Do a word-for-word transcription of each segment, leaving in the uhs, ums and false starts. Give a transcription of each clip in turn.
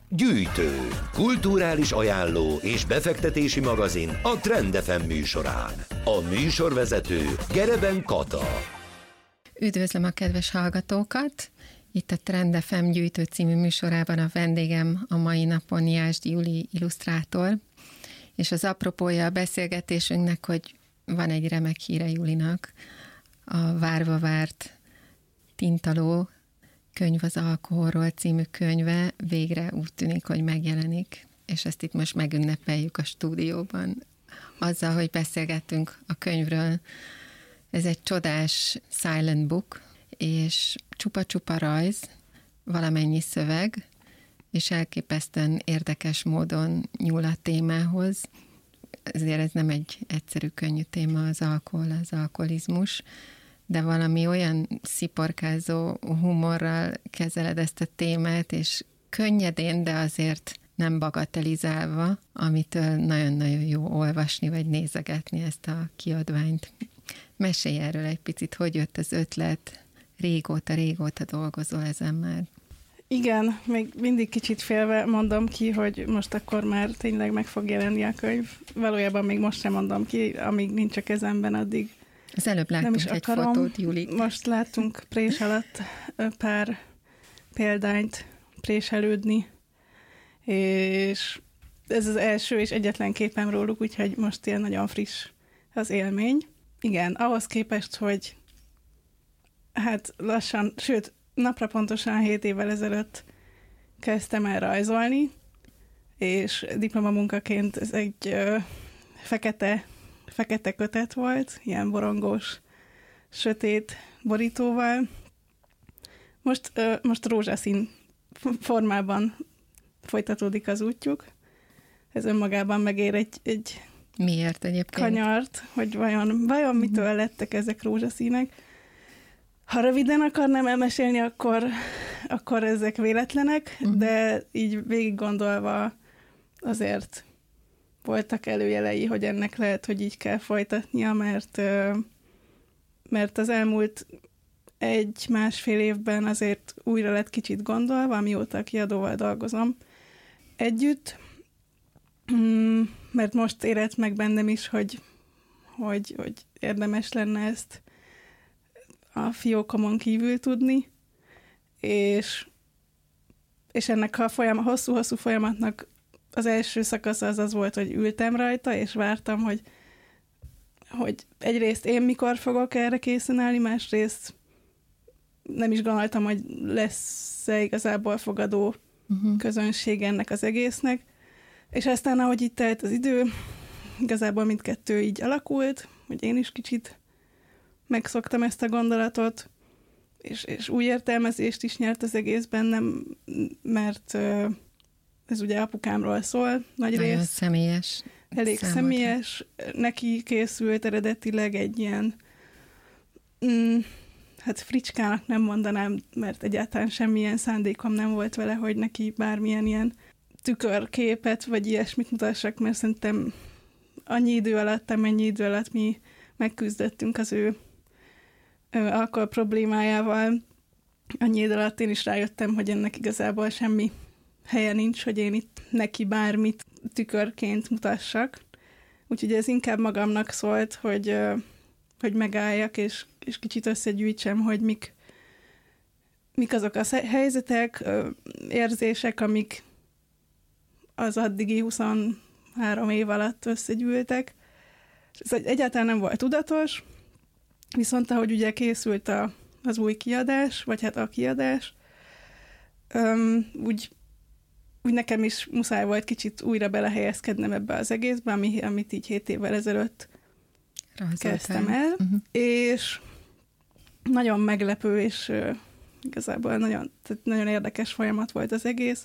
Gyűjtő, kulturális ajánló és befektetési magazin a Trend ef em műsorán. A műsorvezető Gereben Kata. Üdvözlöm a kedves hallgatókat! Itt a Trend ef em Gyűjtő című műsorában a vendégem a mai napon Jászd Júli illusztrátor, és az apropója a beszélgetésünknek, hogy van egy remek híre Júlinak, a várva várt Tintaló könyv az alkoholról című könyve végre úgy tűnik, hogy megjelenik, és ezt itt most megünnepeljük a stúdióban azzal, hogy beszélgettünk a könyvről. Ez egy csodás silent book, és csupa-csupa rajz, valamennyi szöveg, és elképesztően érdekes módon nyúl a témához. Ezért ez nem egy egyszerű, könnyű téma az alkohol, az alkoholizmus, de valami olyan sziporkázó humorral kezeled ezt a témát, és könnyedén, de azért nem bagatelizálva, amitől nagyon-nagyon jó olvasni, vagy nézegetni ezt a kiadványt. Mesélj erről egy picit, hogy jött az ötlet, régóta, régóta dolgozol ezen már. Igen, még mindig kicsit félve mondom ki, hogy most akkor már tényleg meg fog jelenni a könyv. Valójában még most sem mondom ki, amíg nincs a kezemben, addig az előbb láttunk nem is egy akarom. fotót, Júli. Most láttunk prés alatt pár példányt préselődni, és ez az első és egyetlen képem róluk, úgyhogy most ilyen nagyon friss az élmény. Igen, ahhoz képest, hogy hát lassan, sőt, napra pontosan hét évvel ezelőtt kezdtem el rajzolni, és diplomamunkaként ez egy ö, fekete, fekete kötet volt, ilyen borongós, sötét borítóval. Most, ö, most rózsaszín formában folytatódik az útjuk. Ez önmagában megér egy, egy Miért egyébként? kanyart, hogy vajon, vajon mitől lettek ezek rózsaszínek. Ha röviden akarnám elmesélni, akkor, akkor ezek véletlenek, uh-huh. de így végig gondolva azért voltak előjelei, hogy ennek lehet, hogy így kell folytatnia, mert, mert az elmúlt egy-másfél évben azért újra lett kicsit gondolva, amióta a kiadóval dolgozom együtt, mert most érett meg bennem is, hogy, hogy, hogy érdemes lenne ezt a fiókomon kívül tudni, és, és ennek a, folyam, a hosszú-hosszú folyamatnak az első szakasz az az volt, hogy ültem rajta, és vártam, hogy, hogy egyrészt én mikor fogok erre készen állni, másrészt nem is gondoltam, hogy lesz-e igazából fogadó uh-huh. közönség ennek az egésznek, és aztán, ahogy itt telt az idő, igazából mindkettő így alakult, hogy én is kicsit megszoktam ezt a gondolatot, és, és új értelmezést is nyert az egész bennem, mert uh, ez ugye apukámról szól, nagy Nagyon rész. személyes. Elég számodra. személyes. Neki készült eredetileg egy ilyen, mm, hát fricskának nem mondanám, mert egyáltalán semmilyen szándékom nem volt vele, hogy neki bármilyen ilyen tükörképet, vagy ilyesmit mutassak, mert szerintem annyi idő alatt, amennyi idő alatt mi megküzdöttünk az ő alkohol problémájával, annyi idő alatt én is rájöttem, hogy ennek igazából semmi helye nincs, hogy én itt neki bármit tükörként mutassak. Úgyhogy ez inkább magamnak szólt, hogy, hogy megálljak, és, és kicsit összegyűjtsem, hogy mik, mik azok a helyzetek, érzések, amik az addigi huszonhárom év alatt összegyűltek. Ez egyáltalán nem volt tudatos, viszont ahogy ugye készült a, az új kiadás, vagy hát a kiadás, öm, úgy, úgy nekem is muszáj volt kicsit újra belehelyezkednem ebbe az egészbe, ami, amit így hét évvel ezelőtt Rajzoltál. kezdtem el, uh-huh. és nagyon meglepő, és uh, igazából nagyon, tehát nagyon érdekes folyamat volt az egész.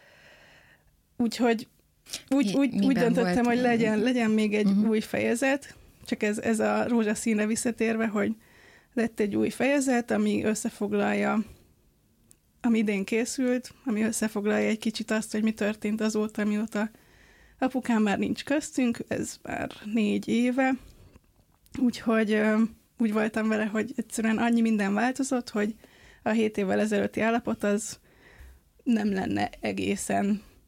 Úgyhogy úgy, úgy, úgy döntöttem, hogy legyen, legyen még egy uh-huh. új fejezet, csak ez, ez a rózsaszínre visszatérve, hogy lett egy új fejezet, ami összefoglalja, ami idén készült, ami összefoglalja egy kicsit azt, hogy mi történt azóta, mióta apukám már nincs köztünk, ez már négy éve, úgyhogy úgy voltam vele, hogy egyszerűen annyi minden változott, hogy a hét évvel ezelőtti állapot az nem lenne egészen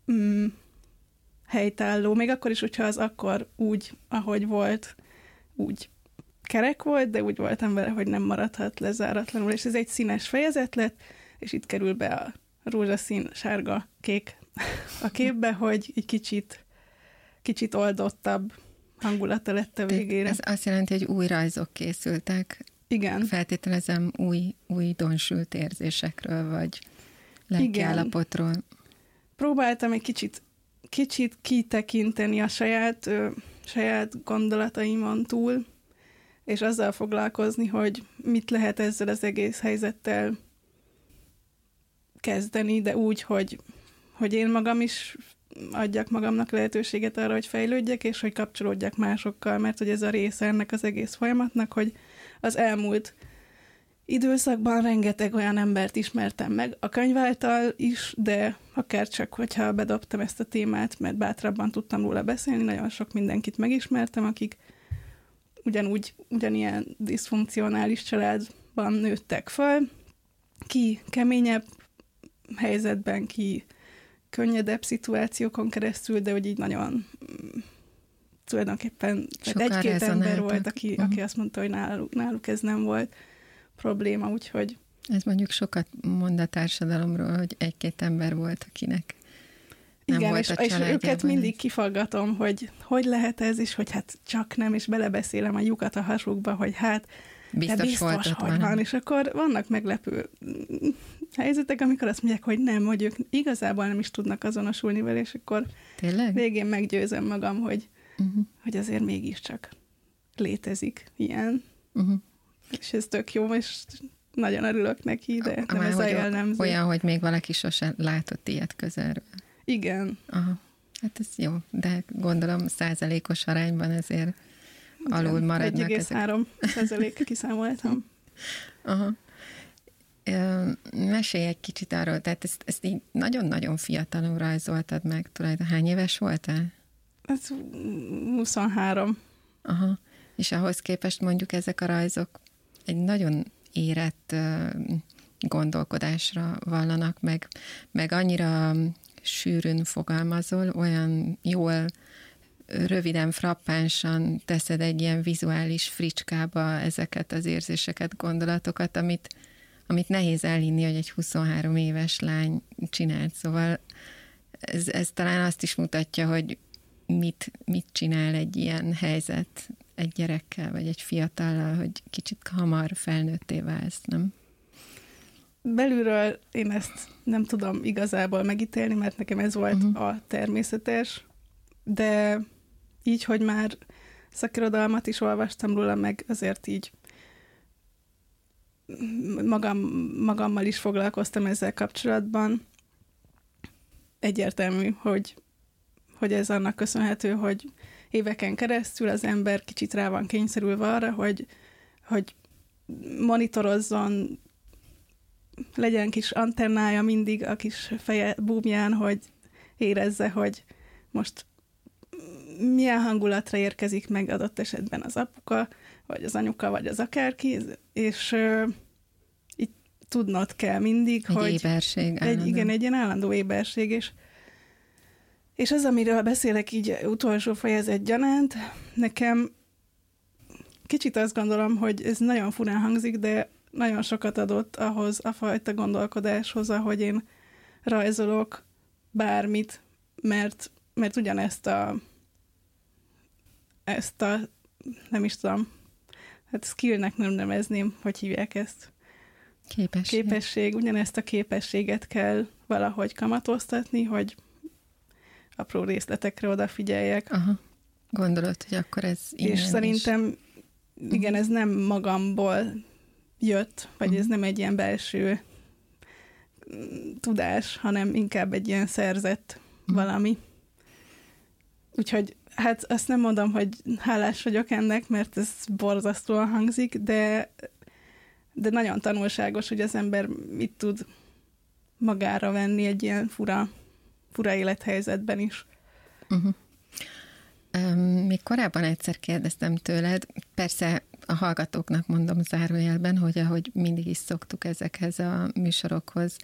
mm, helytálló, még akkor is, hogyha az akkor úgy, ahogy volt, úgy kerek volt, de úgy voltam vele, hogy nem maradhat lezáratlanul, és ez egy színes fejezet lett, és itt kerül be a rózsaszín, sárga, kék a képbe, hogy egy kicsit, kicsit oldottabb hangulata lett a végére. Ez azt jelenti, hogy új rajzok készültek. Igen. Feltételezem új, új donsült érzésekről, vagy lelkiállapotról. Próbáltam egy kicsit, kicsit kitekinteni a saját, ö, saját gondolataimon túl, és azzal foglalkozni, hogy mit lehet ezzel az egész helyzettel kezdeni, de úgy, hogy, hogy én magam is adjak magamnak lehetőséget arra, hogy fejlődjek, és hogy kapcsolódjak másokkal, mert hogy ez a része ennek az egész folyamatnak, hogy az elmúlt időszakban rengeteg olyan embert ismertem meg, a könyv által is, de akár csak, hogyha bedobtam ezt a témát, mert bátrabban tudtam róla beszélni, nagyon sok mindenkit megismertem, akik ugyanúgy, ugyanilyen diszfunkcionális családban nőttek föl, ki keményebb helyzetben, ki könnyedebb szituációkon keresztül, de hogy így nagyon tulajdonképpen egy-két ember volt, aki, uh-huh. aki azt mondta, hogy náluk, náluk ez nem volt probléma, úgyhogy... Ez mondjuk sokat mond a társadalomról, hogy egy-két ember volt, akinek nem igen, volt és, a családjában. És őket mindig kifaggatom, hogy hogy lehet ez, és hogy hát csak nem, és belebeszélem a lyukat a hasukba, hogy hát biztos, de biztos hogy van. van. És akkor vannak meglepő helyzetek, amikor azt mondják, hogy nem, hogy ők igazából nem is tudnak azonosulni vele, és akkor tényleg? Végén meggyőzem magam, hogy, uh-huh. hogy azért mégiscsak létezik ilyen. Uh-huh. És ez tök jó, és nagyon örülök neki, de a, nem ez a jellemző. Olyan, hogy még valaki sosem látott ilyet közelről. Igen. Aha. Hát ez jó, de gondolom százalékos arányban ezért alul maradnak egy egész három százalék kiszámoltam. Aha. Mesélj egy kicsit arról, tehát ezt, ezt így nagyon-nagyon fiatalon rajzoltad meg tulajdonképpen. Hány éves voltál? Ez huszonhárom. Aha. És ahhoz képest mondjuk ezek a rajzok egy nagyon érett gondolkodásra vallanak, meg, meg annyira sűrűn fogalmazol, olyan jól, röviden, frappánsan teszed egy ilyen vizuális fricskába ezeket az érzéseket, gondolatokat, amit, amit nehéz elhinni, hogy egy huszonhárom éves lány csinált. Szóval ez, ez talán azt is mutatja, hogy mit, mit csinál egy ilyen helyzet egy gyerekkel, vagy egy fiatallal, hogy kicsit hamar felnőtté válsz, nem? Belülről én ezt nem tudom igazából megítélni, mert nekem ez volt uh-huh. a természetes, de így, hogy már szakirodalmat is olvastam róla, meg azért így magam, magammal is foglalkoztam ezzel kapcsolatban. Egyértelmű, hogy, hogy ez annak köszönhető, hogy éveken keresztül az ember kicsit rá van kényszerülve arra, hogy, hogy monitorozzon, legyen kis antennája mindig a kis feje búbján, hogy érezze, hogy most milyen hangulatra érkezik meg adott esetben az apuka, vagy az anyuka, vagy az akárki, és uh, így tudnod kell mindig, egy hogy... éberség. Egy, igen, egy ilyen állandó éberség, és, és az, amiről beszélek így utolsó fejezet gyanánt, nekem kicsit azt gondolom, hogy ez nagyon furán hangzik, de nagyon sokat adott ahhoz a fajta gondolkodáshoz, ahogy én rajzolok bármit, mert, mert ugyanezt a ezt a, nem is tudom, hát skillnek nem nevezném, hogy hívják ezt. Képesség. Képesség. Ugyanezt a képességet kell valahogy kamatoztatni, hogy apró részletekre odafigyeljek. Aha. Gondolod, hogy akkor ez És szerintem, is. igen, ez nem magamból jött, vagy uh-huh. ez nem egy ilyen belső tudás, hanem inkább egy ilyen szerzett uh-huh. valami. Úgyhogy hát azt nem mondom, hogy hálás vagyok ennek, mert ez borzasztóan hangzik, de, de nagyon tanulságos, hogy az ember mit tud magára venni egy ilyen fura, fura élethelyzetben is. Uh-huh. Um, még korábban egyszer kérdeztem tőled, persze a hallgatóknak mondom zárójelben, hogy ahogy mindig is szoktuk ezekhez a műsorokhoz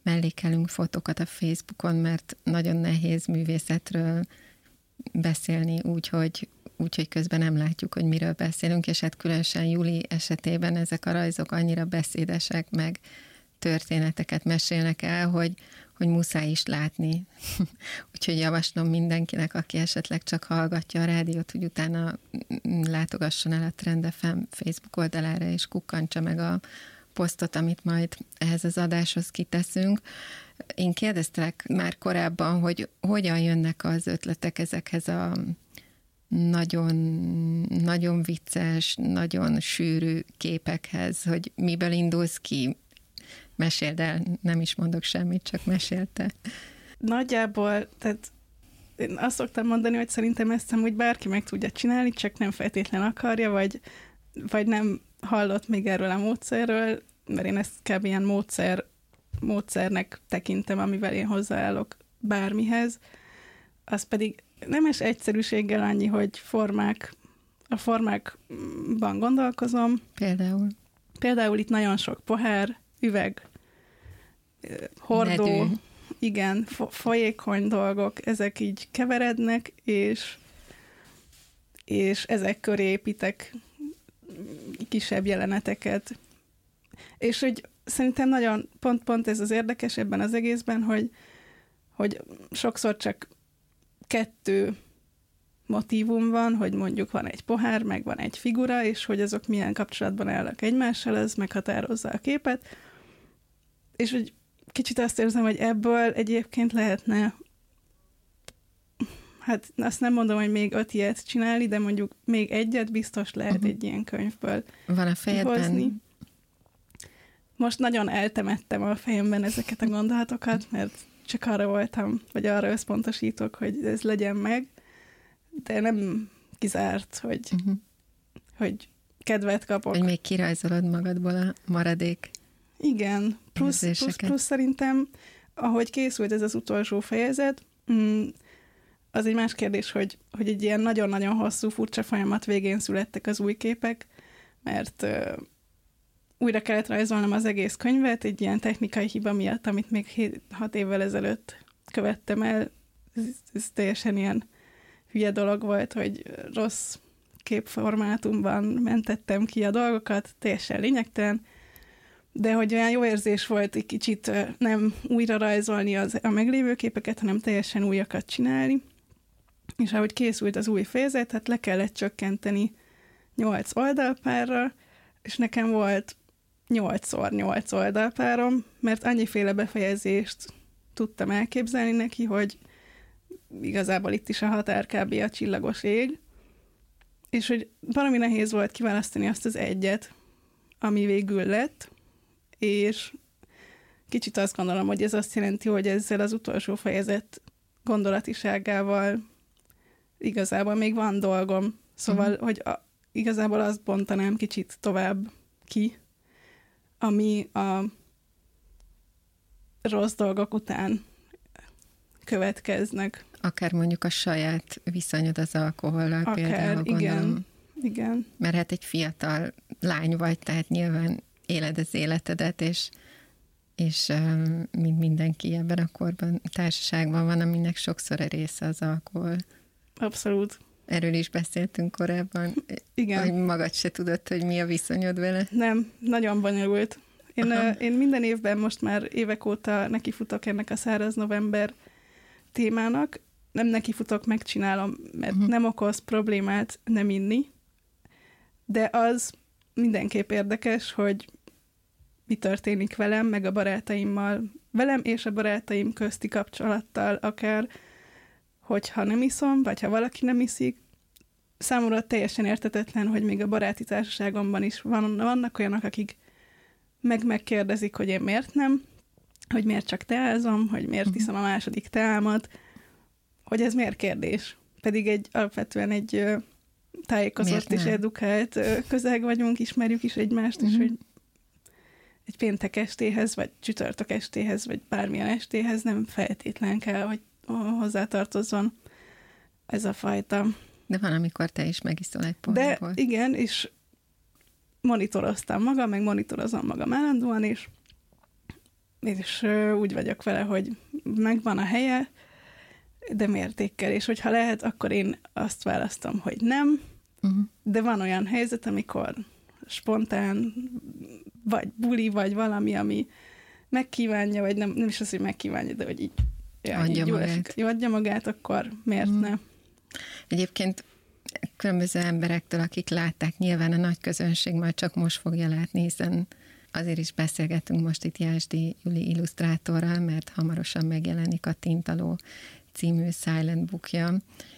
mellékelünk fotókat a Facebookon, mert nagyon nehéz művészetről beszélni úgy, hogy, úgy, hogy közben nem látjuk, hogy miről beszélünk, és hát különösen Juli esetében ezek a rajzok annyira beszédesek, meg történeteket mesélnek el, hogy, hogy muszáj is látni. Úgyhogy javaslom mindenkinek, aki esetleg csak hallgatja a rádiót, hogy utána látogasson el a Trend ef em Facebook oldalára, és kukkantsa meg a posztot, amit majd ehhez az adáshoz kiteszünk. Én kérdeztelek már korábban, hogy hogyan jönnek az ötletek ezekhez a nagyon, nagyon vicces, nagyon sűrű képekhez, hogy miből indulsz ki. Meséld el, nem is mondok semmit, csak mesélte. Nagyjából, tehát én azt szoktam mondani, hogy szerintem ezt úgy bárki meg tudja csinálni, csak nem feltétlen akarja, vagy, vagy nem hallott még erről a módszerről, mert én ezt kb. Ilyen módszer, módszernek tekintem, amivel én hozzáállok bármihez. Az pedig nemes egyszerűséggel annyi, hogy formák, a formákban gondolkozom. Például? Például itt nagyon sok pohár, üveg, hordó, Nedű. igen, fo- folyékony dolgok, ezek így keverednek, és, és ezek köré építek kisebb jeleneteket. És hogy szerintem nagyon pont-pont ez az érdekes ebben az egészben, hogy, hogy sokszor csak kettő motívum van, hogy mondjuk van egy pohár, meg van egy figura, és hogy azok milyen kapcsolatban állnak egymással, ez meghatározza a képet. És hogy kicsit azt érzem, hogy ebből egyébként lehetne, hát azt nem mondom, hogy még öt ilyet csinálni, de mondjuk még egyet biztos lehet uh-huh. egy ilyen könyvből Van a fejedben? Hozni. Most nagyon eltemettem a fejemben ezeket a gondolatokat, mert csak arra voltam, vagy arra összpontosítok, hogy ez legyen meg, de nem kizárt, hogy, uh-huh. hogy kedvet kapok. Hogy még kirajzolod magadból a maradék. Igen, plusz, plusz, plusz szerintem, ahogy készült ez az utolsó fejezet, az egy más kérdés, hogy, hogy egy ilyen nagyon-nagyon hosszú, furcsa folyamat végén születtek az új képek, mert uh, újra kellett rajzolnom az egész könyvet, egy ilyen technikai hiba miatt, amit még hét, hat évvel ezelőtt követtem el. Ez, ez teljesen ilyen hülye dolog volt, hogy rossz képformátumban mentettem ki a dolgokat, teljesen lényegtelen, de hogy olyan jó érzés volt egy kicsit nem újra rajzolni az, a meglévő képeket, hanem teljesen újakat csinálni. És ahogy készült az új fejezet, hát le kellett csökkenteni nyolc oldalpárra, és nekem volt nyolcszor nyolc oldalpárom, mert annyiféle befejezést tudtam elképzelni neki, hogy igazából itt is a határ kb. A csillagos ég, és hogy valami nehéz volt kiválasztani azt az egyet, ami végül lett, és kicsit azt gondolom, hogy ez azt jelenti, hogy ezzel az utolsó fejezet gondolatiságával igazából még van dolgom. Szóval, uh-huh. hogy a, igazából azt bontanám kicsit tovább ki, ami a rossz dolgok után következnek. Akár mondjuk a saját viszonyod az alkohollal Akár, például, igen, gondolom. igen. Mert hát egy fiatal lány vagy, tehát nyilván éled az életedet, és, és mint mindenki ebben a korban társaságban van, aminek sokszor a része az alkohol. Abszolút. Erről is beszéltünk korábban. Igen. Hogy magad se tudod, hogy mi a viszonyod vele. Nem, nagyon bonyolult. Én, én minden évben most már évek óta nekifutok ennek a száraz november témának. Nem nekifutok, megcsinálom, mert uh-huh. nem okoz problémát nem inni, de az mindenképp érdekes, hogy mi történik velem, meg a barátaimmal, velem és a barátaim közti kapcsolattal, akár hogyha nem iszom, vagy ha valaki nem iszik. Számomra teljesen értetetlen, hogy még a baráti társaságomban is van, vannak olyanok, akik meg megkérdezik, hogy én miért nem, hogy miért csak teázom, hogy miért iszom a második teámat, hogy ez miért kérdés. Pedig egy alapvetően egy ö, tájékozott és edukált ö, közeg vagyunk, ismerjük is egymást, uh-huh. és hogy egy péntek estéhez, vagy csütörtök estéhez, vagy bármilyen estéhez nem feltétlen kell, hogy hozzátartozzon ez a fajta. De van, amikor te is megiszol egy pohárból. De igen, és monitoroztam magam, meg monitorozom magam állandóan, és és úgy vagyok vele, hogy megvan a helye, de mértékkel, és hogyha lehet, akkor én azt választom, hogy nem, uh-huh. de van olyan helyzet, amikor spontán, vagy buli, vagy valami, ami megkívánja, vagy nem, nem is az, hogy megkívánja, de hogy így, ja, adja, így magát. Esik, adja magát, akkor miért uh-huh. ne? Egyébként különböző emberektől, akik látták, nyilván a nagy közönség majd csak most fogja látni, hiszen azért is beszélgetünk most itt Jászdi Júli illusztrátorral, mert hamarosan megjelenik a Tintaló című Silent Bookja,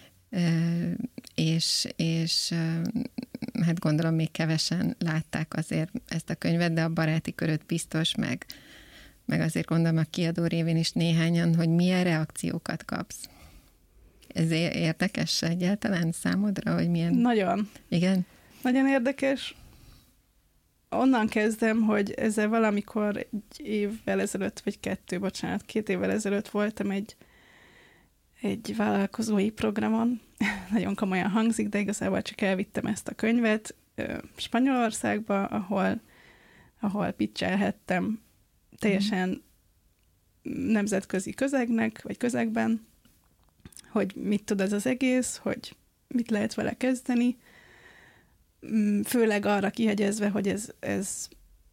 és, és hát gondolom még kevesen látták azért ezt a könyvet, de a baráti köröd biztos, meg, meg azért gondolom a kiadó révén is néhányan, hogy milyen reakciókat kapsz. Ez érdekes egyáltalán számodra, hogy milyen... Nagyon. Igen? Nagyon érdekes. Onnan kezdem, hogy ezzel valamikor egy évvel ezelőtt, vagy kettő, bocsánat, két évvel ezelőtt voltam egy, egy vállalkozói programon. Nagyon komolyan hangzik, de igazából csak elvittem ezt a könyvet Spanyolországba, ahol, ahol pitchelhettem teljesen nemzetközi közegnek, vagy közegben, hogy mit tud ez az egész, hogy mit lehet vele kezdeni, főleg arra kihegyezve, hogy ez, ez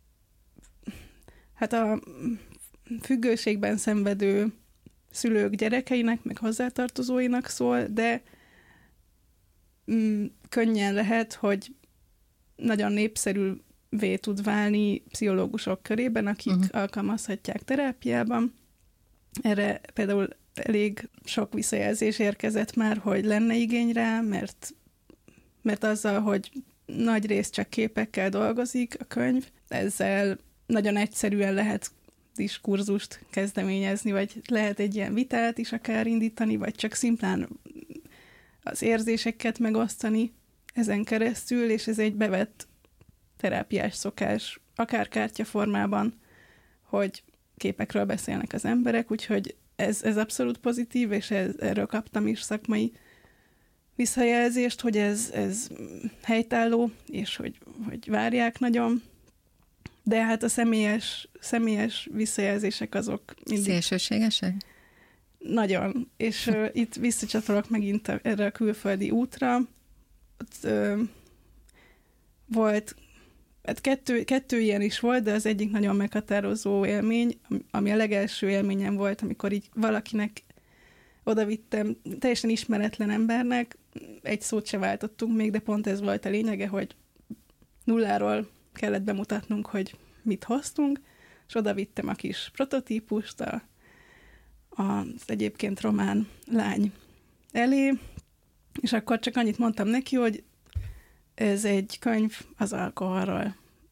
hát a függőségben szenvedő szülők gyerekeinek, meg hozzátartozóinak szól, de mm, könnyen lehet, hogy nagyon népszerűvé tud válni pszichológusok körében, akik uh-huh. alkalmazhatják terápiában. Erre például elég sok visszajelzés érkezett már, hogy lenne igény rá, mert, mert azzal, hogy nagy rész csak képekkel dolgozik a könyv, ezzel nagyon egyszerűen lehet diskurzust kezdeményezni, vagy lehet egy ilyen vitát is akár indítani, vagy csak szimplán az érzéseket megosztani ezen keresztül, és ez egy bevett terápiás szokás, akár kártyaformában, hogy képekről beszélnek az emberek, úgyhogy ez, ez abszolút pozitív, és ez, erről kaptam is szakmai visszajelzést, hogy ez, ez helytálló, és hogy, hogy várják nagyon, de hát a személyes, személyes visszajelzések azok mindig... Szélsőségesek? Nagyon, és uh, itt visszacsatolok megint a, erre a külföldi útra. Ott uh, volt, hát kettő, kettő ilyen is volt, de az egyik nagyon meghatározó élmény, ami a legelső élményem volt, amikor így valakinek odavittem, teljesen ismeretlen embernek, egy szót se váltottunk még, de pont ez volt a lényege, hogy nulláról kellett bemutatnunk, hogy mit hoztunk, és odavittem a kis prototípust a, az egyébként román lány elé, és akkor csak annyit mondtam neki, hogy ez egy könyv az alkoholról.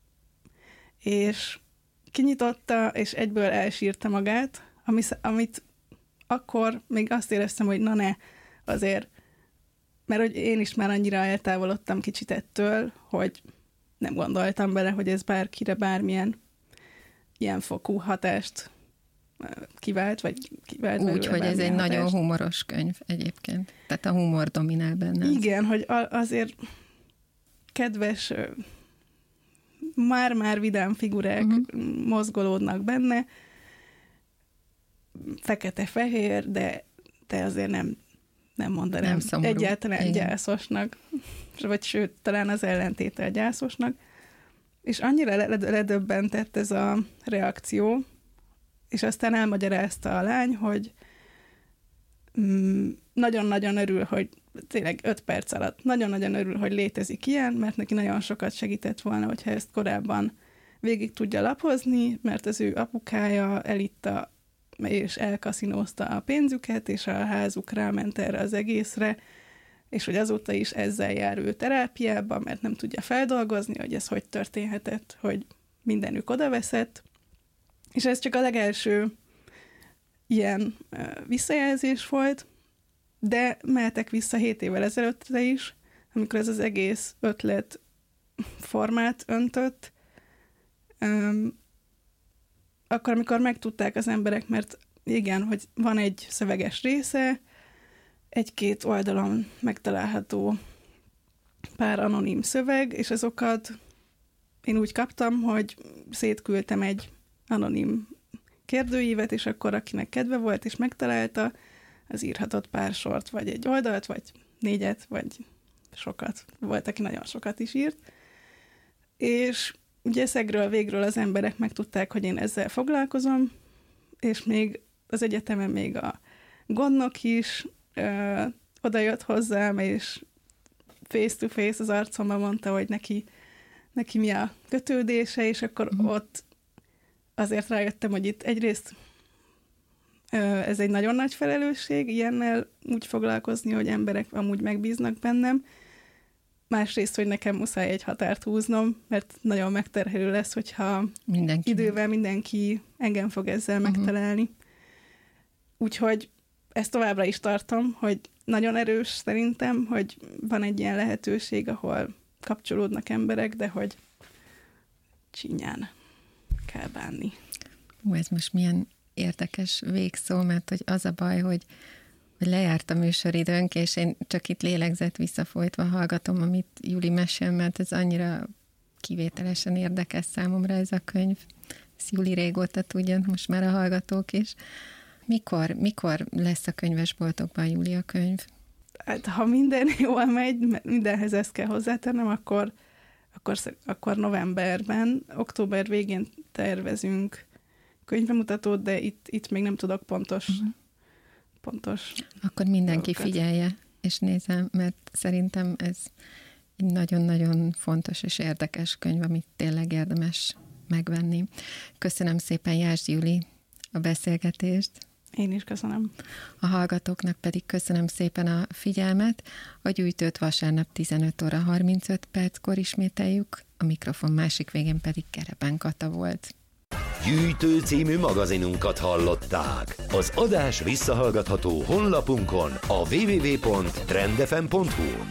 És kinyitotta, és egyből elsírta magát, ami, amit akkor még azt éreztem, hogy na ne, azért, mert hogy én is már annyira eltávolodtam kicsit ettől, hogy nem gondoltam bele, hogy ez bárkire bármilyen ilyen fokú hatást kivált, vagy kivált belőle. Úgy, hogy ez egy hatást. Nagyon humoros könyv egyébként. Tehát a humor dominál benne. Igen, hogy azért kedves, már-már vidám figurák uh-huh. mozgolódnak benne, fekete-fehér, de, de azért nem, nem mondanám nem egyáltalán igen. gyászosnak, vagy sőt, talán az ellentéte a gyászosnak. És annyira ledöbbentett ez a reakció, és aztán elmagyarázta a lány, hogy mm, nagyon-nagyon örül, hogy tényleg öt perc alatt nagyon-nagyon örül, hogy létezik ilyen, mert neki nagyon sokat segített volna, hogyha ezt korábban végig tudja lapozni, mert az ő apukája elitta és elkaszinózta a pénzüket, és a házuk ráment erre az egészre, és hogy azóta is ezzel jár ő terápiába, mert nem tudja feldolgozni, hogy ez hogy történhetett, hogy mindenük odaveszett. És ez csak a legelső ilyen visszajelzés volt, de mehetek vissza hét évvel ezelőttre is, amikor ez az egész ötlet formát öntött, um, akkor, amikor megtudták az emberek, mert igen, hogy van egy szöveges része, egy-két oldalon megtalálható pár anonim szöveg, és azokat én úgy kaptam, hogy szétküldtem egy anonim kérdőívet, és akkor akinek kedve volt és megtalálta, az írhatott pár sort, vagy egy oldalt, vagy négyet, vagy sokat. Volt, aki nagyon sokat is írt. És ugye szegről végről az emberek megtudták, hogy én ezzel foglalkozom, és még az egyetemen még a gondnok is ö, oda jött hozzám, és face-to-face az arcomba mondta, hogy neki, neki mi a kötődése, és akkor uh-huh. ott azért rájöttem, hogy itt egyrészt ö, ez egy nagyon nagy felelősség, ilyennel úgy foglalkozni, hogy emberek amúgy megbíznak bennem, másrészt, hogy nekem muszáj egy határt húznom, mert nagyon megterhelő lesz, hogyha mindenki. idővel mindenki engem fog ezzel uh-huh. megtalálni. Úgyhogy ezt továbbra is tartom, hogy nagyon erős szerintem, hogy van egy ilyen lehetőség, ahol kapcsolódnak emberek, de hogy csínyán kell bánni. Ó, ez most milyen érdekes végszó, mert hogy az a baj, hogy hogy lejárt a műsoridőnk, és én csak itt lélegzett visszafolytva hallgatom, amit Juli mesél, mert ez annyira kivételesen érdekes számomra ez a könyv. Ezt Juli régóta tudja, most már a hallgatók is. Mikor, mikor lesz a könyvesboltokban, Juli, a könyv? Hát, ha minden jól megy, mindenhez ezt kell hozzátennem, akkor, akkor, akkor novemberben, október végén tervezünk könyvemutatót, de itt, itt még nem tudok pontos uh-huh. pontos. Akkor mindenki dolgokat. Figyelje, és nézze, mert szerintem ez egy nagyon-nagyon fontos és érdekes könyv, amit tényleg érdemes megvenni. Köszönöm szépen, Jászd Juli, a beszélgetést. Én is köszönöm. A hallgatóknak pedig köszönöm szépen a figyelmet. A gyűjtőt vasárnap tizenöt óra harmincöt perckor ismételjük, a mikrofon másik végén pedig Gereben Kata volt. Gyűjtő című magazinunkat hallották. Az adás visszahallgatható honlapunkon, a double-u double-u double-u pont trend f m pont h u.